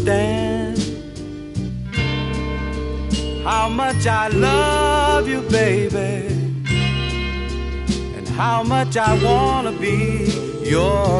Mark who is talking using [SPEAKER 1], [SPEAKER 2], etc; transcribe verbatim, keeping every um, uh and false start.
[SPEAKER 1] understand how much I love you, baby, and how much I wanna be your